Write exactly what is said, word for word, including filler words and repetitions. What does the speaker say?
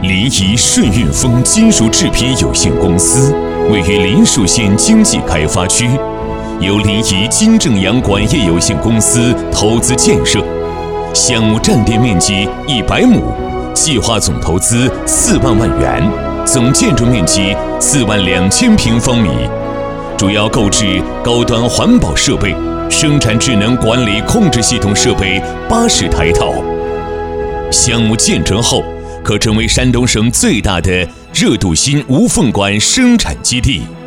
临沂顺运丰金属制品有限公司位于临蜀县经济开发区，由临沂金正阳管业有限公司投资建设，项目占地面积一百亩，计划总投资四万万元，总建筑面积四万两千平方米，主要购置高端环保设备，生产智能管理控制系统设备八十台套。项目建成后，可成为山东省最大的热镀锌无缝管生产基地。